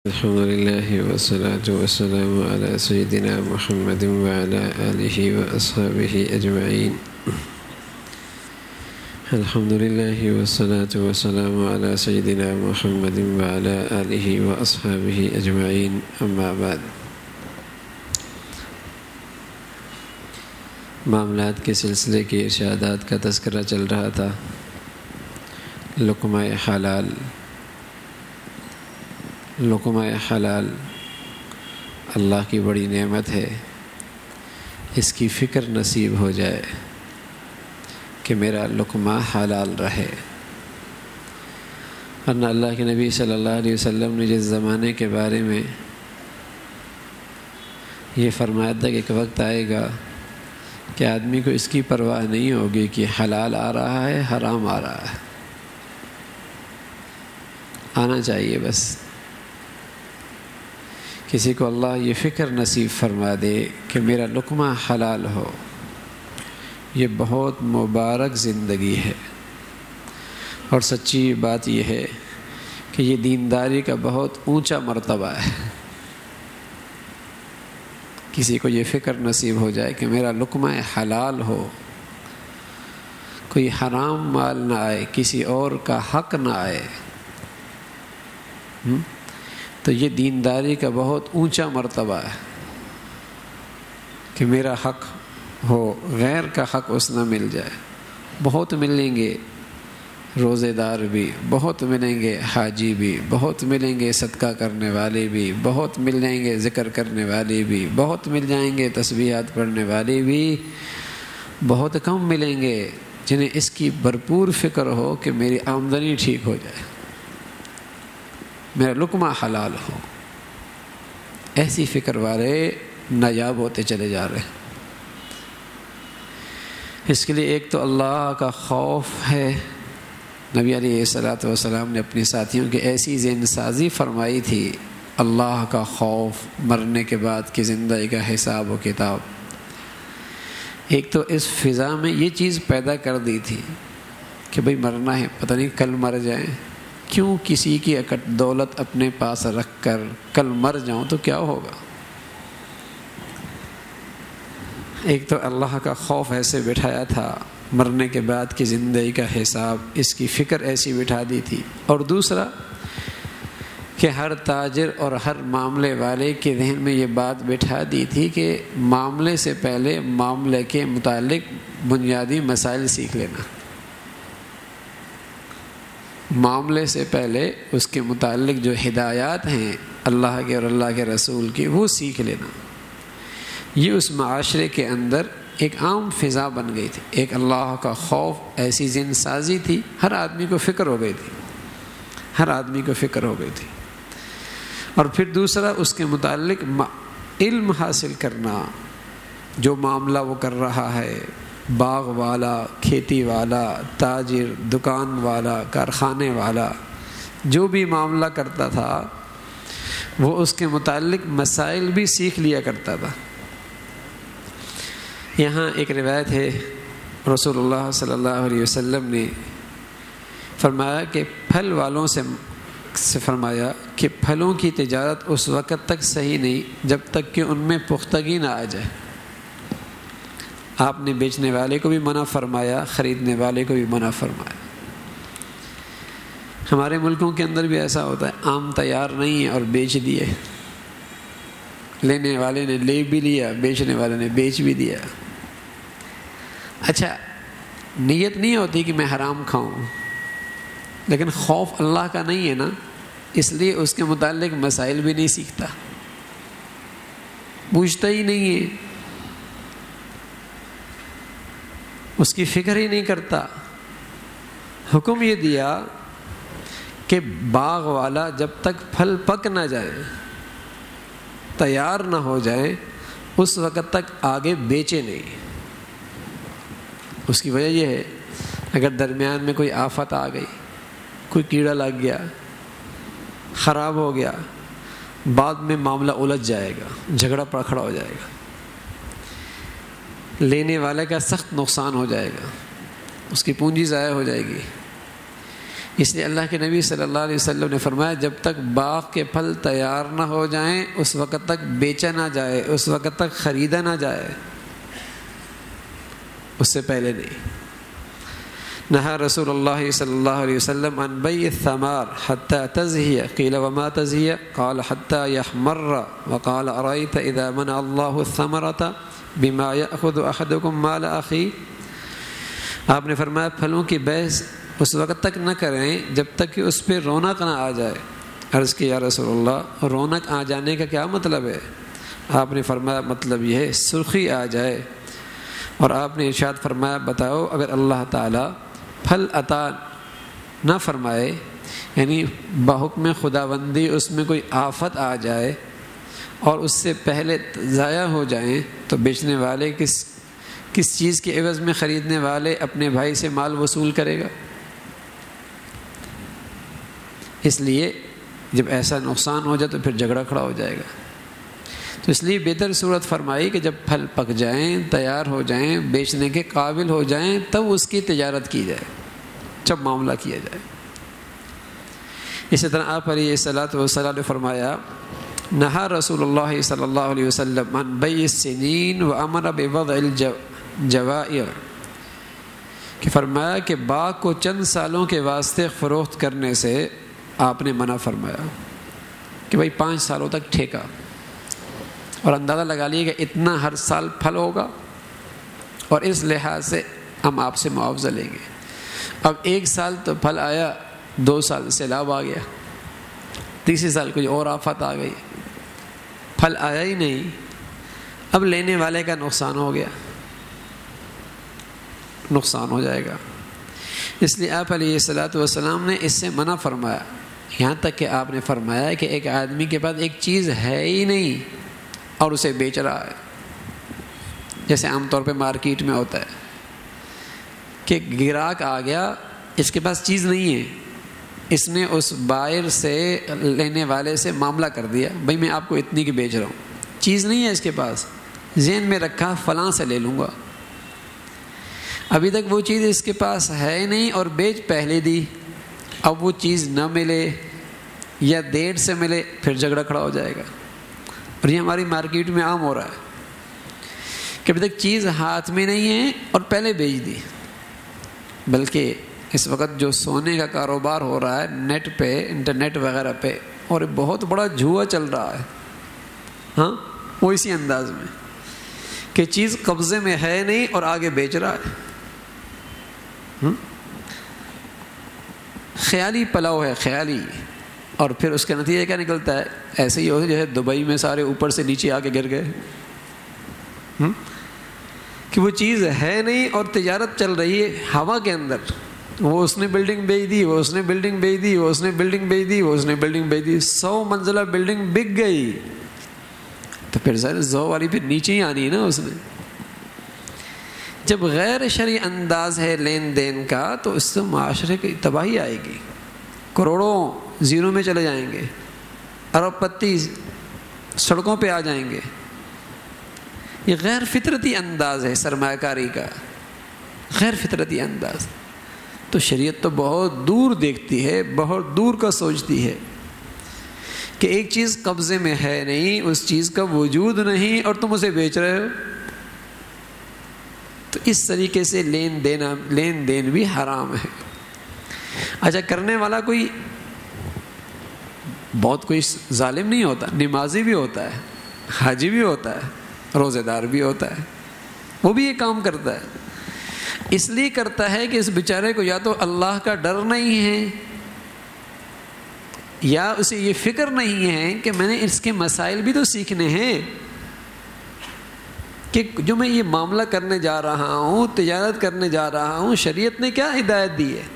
الحمد لله والصلاة والسلام على سيدنا محمد وعلى آله وأصحابه أجمعين. الحمد لله والصلاة والسلام على سيدنا محمد وعلى آله وأصحابه أجمعين. أما بعد، معاملات کے سلسلے کے ارشادات کا تذکرہ چل رہا تھا. لقمہ حلال اللہ کی بڑی نعمت ہے. اس کی فکر نصیب ہو جائے کہ میرا لقمہ حلال رہے. ورنہ اللہ کے نبی صلی اللہ علیہ وسلم نے جس زمانے کے بارے میں یہ فرمایا تھا کہ ایک وقت آئے گا کہ آدمی کو اس کی پرواہ نہیں ہوگی کہ حلال آ رہا ہے حرام آ رہا ہے. آنا چاہیے بس. کسی کو اللہ یہ فکر نصیب فرما دے کہ میرا لقمہ حلال ہو، یہ بہت مبارک زندگی ہے. اور سچی بات یہ ہے کہ یہ دینداری کا بہت اونچا مرتبہ ہے. کسی کو یہ فکر نصیب ہو جائے کہ میرا لقمہ حلال ہو، کوئی حرام مال نہ آئے، کسی اور کا حق نہ آئے، تو یہ دینداری کا بہت اونچا مرتبہ ہے کہ میرا حق ہو، غیر کا حق اس نہ مل جائے. بہت ملیں گے روزے دار بھی، بہت ملیں گے حاجی بھی، بہت ملیں گے صدقہ کرنے والے بھی، بہت مل جائیں گے ذکر کرنے والے بھی، بہت مل جائیں گے تسبیحات پڑھنے والے بھی. بہت کم ملیں گے جنہیں اس کی بھرپور فکر ہو کہ میری آمدنی ٹھیک ہو جائے، میرا لقمہ حلال ہو. ایسی فکر والے نایاب ہوتے چلے جا رہے ہیں. اس کے لیے ایک تو اللہ کا خوف ہے. نبی علیہ الصلوۃ والسلام نے اپنے ساتھیوں کی ایسی ذہن سازی فرمائی تھی، اللہ کا خوف، مرنے کے بعد کی زندگی کا حساب و کتاب. ایک تو اس فضا میں یہ چیز پیدا کر دی تھی کہ بھئی مرنا ہے، پتہ نہیں کل مر جائیں. کیوں کسی کی اکٹ دولت اپنے پاس رکھ کر کل مر جاؤں تو کیا ہوگا. ایک تو اللہ کا خوف ایسے بٹھایا تھا، مرنے کے بعد کی زندگی کا حساب، اس کی فکر ایسی بٹھا دی تھی. اور دوسرا کہ ہر تاجر اور ہر معاملے والے کے ذہن میں یہ بات بٹھا دی تھی کہ معاملے سے پہلے معاملے کے متعلق بنیادی مسائل سیکھ لینا. معاملے سے پہلے اس کے متعلق جو ہدایات ہیں اللہ کے اور اللہ کے رسول کی، وہ سیکھ لینا. یہ اس معاشرے کے اندر ایک عام فضا بن گئی تھی. ایک اللہ کا خوف، ایسی ذہن سازی تھی، ہر آدمی کو فکر ہو گئی تھی، ہر آدمی کو فکر ہو گئی تھی. اور پھر دوسرا اس کے متعلق علم حاصل کرنا. جو معاملہ وہ کر رہا ہے، باغ والا، کھیتی والا، تاجر، دکان والا، کارخانے والا، جو بھی معاملہ کرتا تھا وہ اس کے متعلق مسائل بھی سیکھ لیا کرتا تھا. یہاں ایک روایت ہے، رسول اللہ صلی اللہ علیہ وسلم نے فرمایا کہ پھل والوں سے فرمایا کہ پھلوں کی تجارت اس وقت تک صحیح نہیں جب تک کہ ان میں پختگی نہ آ جائے. آپ نے بیچنے والے کو بھی منع فرمایا، خریدنے والے کو بھی منع فرمایا. ہمارے ملکوں کے اندر بھی ایسا ہوتا ہے، آم تیار نہیں ہے اور بیچ دیے. لینے والے نے لے بھی لیا، بیچنے والے نے بیچ بھی دیا. اچھا، نیت نہیں ہوتی کہ میں حرام کھاؤں، لیکن خوف اللہ کا نہیں ہے نا، اس لیے اس کے متعلق مسائل بھی نہیں سیکھتا، پوچھتا ہی نہیں ہے، اس کی فکر ہی نہیں کرتا. حکم یہ دیا کہ باغ والا جب تک پھل پک نہ جائے، تیار نہ ہو جائے، اس وقت تک آگے بیچے نہیں. اس کی وجہ یہ ہے اگر درمیان میں کوئی آفت آ گئی، کوئی کیڑا لگ گیا، خراب ہو گیا، بعد میں معاملہ الجھ جائے گا، جھگڑا پڑکھڑا ہو جائے گا، لینے والے کا سخت نقصان ہو جائے گا، اس کی پونجی ضائع ہو جائے گی. اس لیے اللہ کے نبی صلی اللہ علیہ وسلم نے فرمایا جب تک باغ کے پھل تیار نہ ہو جائیں اس وقت تک بیچا نہ جائے، اس وقت تک خریدا نہ جائے، اس سے پہلے نہیں۔ نہا رسول اللہ صلی اللہ علیہ وسلم عن بیع الثمار حتی تزہی، قیل وما تزہی قال حتی یحمر، وقال ارأیت اذا منع اللہ الثمرۃ بما یأخذ احدکم مال اخی۔ آپ نے فرمایا پھلوں کی بیع اس وقت تک نہ کریں جب تک کہ اس پہ رونق نہ آ جائے۔ عرض کی یا رسول اللہ رونق آ جانے کا کیا مطلب ہے؟ آپ نے فرمایا مطلب یہ ہے سرخی آ جائے، اور آپ نے ارشاد فرمایا بتاؤ اگر اللہ تعالیٰ پھل عطا نہ فرمائے، یعنی بحکم خداوندی اس میں کوئی آفت آ جائے اور اس سے پہلے ضائع ہو جائیں تو بیچنے والے کس چیز کے عوض میں خریدنے والے اپنے بھائی سے مال وصول کرے گا؟ اس لیے جب ایسا نقصان ہو جائے تو پھر جھگڑا کھڑا ہو جائے گا۔ تو اس لیے بہتر صورت فرمائی کہ جب پھل پک جائیں، تیار ہو جائیں، بیچنے کے قابل ہو جائیں تب اس کی تجارت کی جائے، جب معاملہ کیا جائے۔ اسی طرح آپ علیہ الصلوۃ والسلام نے فرمایا نہا رسول اللہ صلی اللہ علیہ وسلم عن بیع السنین وامر بوضع الجوائر، کہ فرمایا کہ باغ کو چند سالوں کے واسطے فروخت کرنے سے آپ نے منع فرمایا کہ بھائی 5 سالوں تک ٹھیکہ، اور اندازہ لگا لیے کہ اتنا ہر سال پھل ہوگا اور اس لحاظ سے ہم آپ سے معاوضہ لیں گے۔ اب 1 سال تو پھل آیا، 2 سال سیلاب آ گیا، تیسرے سال کوئی اور آفت آ گئی، پھل آیا ہی نہیں، اب لینے والے کا نقصان ہو گیا، نقصان ہو جائے گا۔ اس لیے آپ علیہ الصلوۃ والسلام نے اس سے منع فرمایا، یہاں تک کہ آپ نے فرمایا کہ ایک آدمی کے پاس ایک چیز ہے ہی نہیں اور اسے بیچ رہا ہے، جیسے عام طور پہ مارکیٹ میں ہوتا ہے کہ گراہک آ گیا، اس کے پاس چیز نہیں ہے، اس نے اس بائر سے لینے والے سے معاملہ کر دیا بھائی میں آپ کو اتنی کی بیچ رہا ہوں، چیز نہیں ہے اس کے پاس، ذہن میں رکھا فلاں سے لے لوں گا، ابھی تک وہ چیز اس کے پاس ہے نہیں اور بیچ پہلے دی، اب وہ چیز نہ ملے یا دیر سے ملے پھر جھگڑا کھڑا ہو جائے گا۔ اور یہ ہماری مارکیٹ میں عام ہو رہا ہے کہ ابھی تک چیز ہاتھ میں نہیں ہے اور پہلے بیچ دی۔ بلکہ اس وقت جو سونے کا کاروبار ہو رہا ہے نیٹ پہ، انٹرنیٹ وغیرہ پہ، اور بہت بڑا جوا چل رہا ہے، ہاں وہ اسی انداز میں کہ چیز قبضے میں ہے نہیں اور آگے بیچ رہا ہے، خیالی پلاؤ ہے، خیالی، اور پھر اس کا نتیجہ کیا نکلتا ہے؟ ایسے ہی ہوتا ہے جیسے دبئی میں سارے اوپر سے نیچے آ کے گر گئے، کہ وہ چیز ہے نہیں اور تجارت چل رہی ہے ہوا کے اندر، وہ اس نے بلڈنگ بیچ دی، وہ اس نے بلڈنگ بیچ دی، وہ اس نے بلڈنگ بیچ دی، وہ اس نے بلڈنگ بیچ دی، 100 منزلہ بلڈنگ بک گئی، تو پھر ظاہر 100 والی پھر نیچے ہی آنی ہے نا۔ اس نے جب غیر شرعی انداز ہے لین دین کا تو اس سے معاشرے کی تباہی آئے گی، کروڑوں زیرو میں چلے جائیں گے، ارب پتی سڑکوں پہ آ جائیں گے۔ یہ غیر فطرتی انداز ہے سرمایہ کاری کا، غیر فطرتی انداز۔ تو شریعت تو بہت دور دیکھتی ہے، بہت دور کا سوچتی ہے کہ ایک چیز قبضے میں ہے نہیں، اس چیز کا وجود نہیں اور تم اسے بیچ رہے ہو، تو اس طریقے سے لین دین بھی حرام ہے۔ اچھا کرنے والا کوئی بہت کوئی ظالم نہیں ہوتا، نمازی بھی ہوتا ہے، حاجی بھی ہوتا ہے، روزے دار بھی ہوتا ہے، وہ بھی یہ کام کرتا ہے، اس لیے کرتا ہے کہ اس بیچارے کو یا تو اللہ کا ڈر نہیں ہے یا اسے یہ فکر نہیں ہے کہ میں نے اس کے مسائل بھی تو سیکھنے ہیں، کہ جو میں یہ معاملہ کرنے جا رہا ہوں، تجارت کرنے جا رہا ہوں، شریعت نے کیا ہدایت دی ہے۔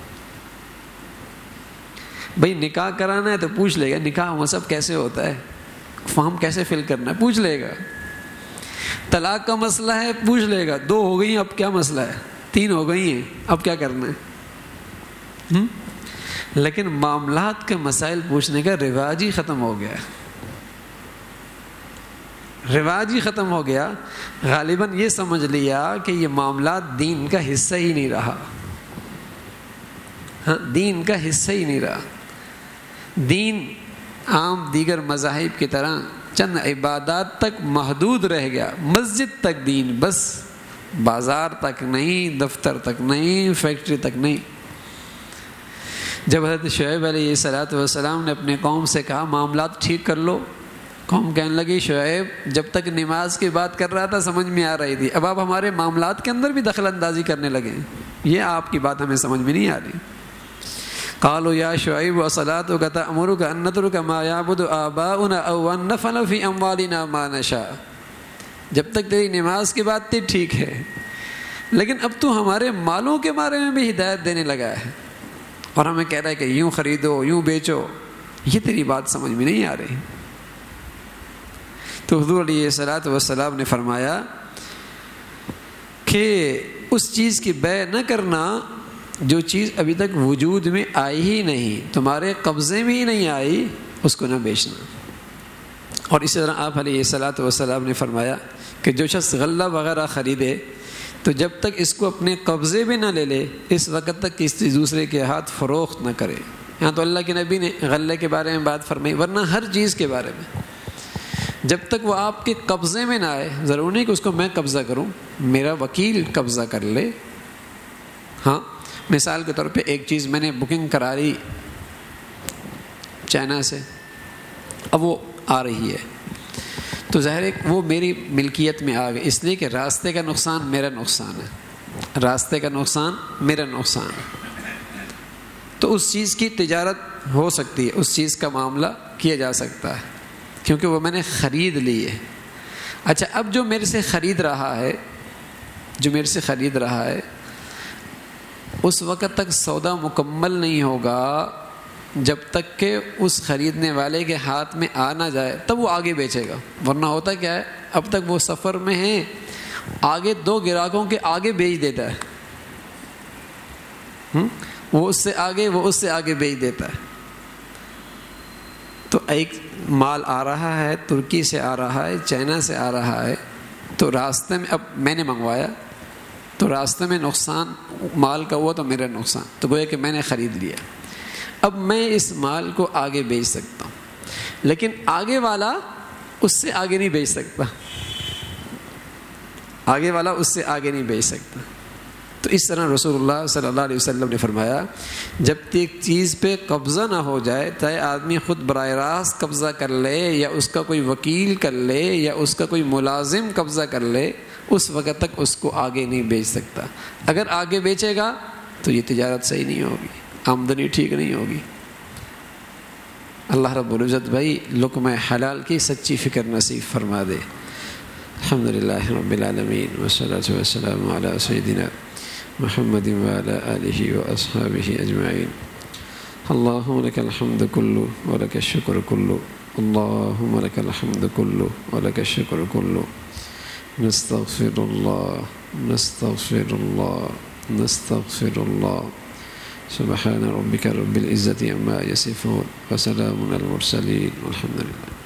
بھئی نکاح کرانا ہے تو پوچھ لے گا نکاح مذہب کیسے ہوتا ہے، فارم کیسے فل کرنا ہے پوچھ لے گا، طلاق کا مسئلہ ہے پوچھ لے گا، 2 ہو گئی ہیں اب کیا مسئلہ ہے، 3 ہو گئی ہیں اب کیا کرنا ہے۔ لیکن معاملات کے مسائل پوچھنے کا رواج ہی ختم ہو گیا، رواج ہی ختم ہو گیا۔ غالباً یہ سمجھ لیا کہ یہ معاملات دین کا حصہ ہی نہیں رہا، ہاں دین کا حصہ ہی نہیں رہا. دین عام دیگر مذاہب کی طرح چند عبادات تک محدود رہ گیا. مسجد تک دین بس، بازار تک نہیں، دفتر تک نہیں، فیکٹری تک نہیں. جب حضرت شعیب علیہ السلام نے اپنے قوم سے کہا معاملات ٹھیک کر لو، قوم کہنے لگی شعیب جب تک نماز کی بات کر رہا تھا سمجھ میں آ رہی تھی، اب آپ ہمارے معاملات کے اندر بھی دخل اندازی کرنے لگے، یہ آپ کی بات ہمیں سمجھ میں نہیں آ رہی. قالوا یا شعیب وصلاتک تأمرک ان نترک ما یعبد آباؤنا او ان نفعل فی اموالنا ما نشاء. جب تک تیری نماز کی بات تھی ٹھیک ہے، لیکن اب تو ہمارے مالوں کے بارے میں بھی ہدایت دینے لگا ہے اور ہمیں کہہ رہا ہے کہ یوں خریدو یوں بیچو. یہ تیری بات سمجھ میں نہیں آ رہی. تو حضور علیہ السلام نے فرمایا کہ اس چیز کی بیع نہ کرنا جو چیز ابھی تک وجود میں آئی ہی نہیں، تمہارے قبضے میں ہی نہیں آئی، اس کو نہ بیچنا. اور اسی طرح آپ علیہ السلام نے فرمایا کہ جو شخص غلہ وغیرہ خریدے تو جب تک اس کو اپنے قبضے میں نہ لے لے اس وقت تک کسی دوسرے کے ہاتھ فروخت نہ کرے. یہاں تو اللہ کے نبی نے غلے کے بارے میں بات فرمائی، ورنہ ہر چیز کے بارے میں جب تک وہ آپ کے قبضے میں نہ آئے، ضرور نہیں کہ اس کو میں قبضہ کروں، میرا وکیل قبضہ کر لے. ہاں مثال کے طور پہ ایک چیز میں نے بکنگ کرا لی چائنا سے، اب وہ آ رہی ہے تو ظاہر ہے وہ میری ملکیت میں آ گئی، اس لیے کہ راستے کا نقصان میرا نقصان ہے، راستے کا نقصان میرا نقصان ہے. تو اس چیز کی تجارت ہو سکتی ہے، اس چیز کا معاملہ کیا جا سکتا ہے کیونکہ وہ میں نے خرید لی ہے. اچھا اب جو میرے سے خرید رہا ہے اس وقت تک سودا مکمل نہیں ہوگا جب تک کہ اس خریدنے والے کے ہاتھ میں آ نہ جائے، تب وہ آگے بیچے گا. ورنہ ہوتا کیا ہے، اب تک وہ سفر میں ہیں، آگے دو گراہکوں کے آگے بیچ دیتا ہے، وہ اس سے آگے بیچ دیتا ہے. تو ایک مال آ رہا ہے، ترکی سے آ رہا ہے، چائنا سے آ رہا ہے، تو راستے میں اب میں نے منگوایا تو راستے میں نقصان مال کا ہوا تو میرا نقصان، تو گویا کہ میں نے خرید لیا. اب میں اس مال کو آگے بیچ سکتا ہوں، لیکن آگے والا اس سے آگے نہیں بیچ سکتا، تو اس طرح رسول اللہ صلی اللہ علیہ وسلم نے فرمایا جب تک ایک چیز پہ قبضہ نہ ہو جائے، چاہے آدمی خود براہ راست قبضہ کر لے یا اس کا کوئی وکیل کر لے یا اس کا کوئی ملازم قبضہ کر لے، اس وقت تک اس کو آگے نہیں بیچ سکتا. اگر آگے بیچے گا تو یہ تجارت صحیح نہیں ہوگی، آمدنی ٹھیک نہیں ہوگی. اللہ رب العزت بھائی لقمہ حلال کی سچی فکر نصیب فرما دے. الحمدللہ رب العالمین والصلاۃ والسلام علی سیدنا محمد وعلى آله وأصحابه أجمعين. اللهم لك الحمد كله ولك الشكر كله، اللهم لك الحمد كله ولك الشكر كله. نستغفر الله سبحان ربك رب العزة عما يصفون وسلام على المرسلين والحمد لله.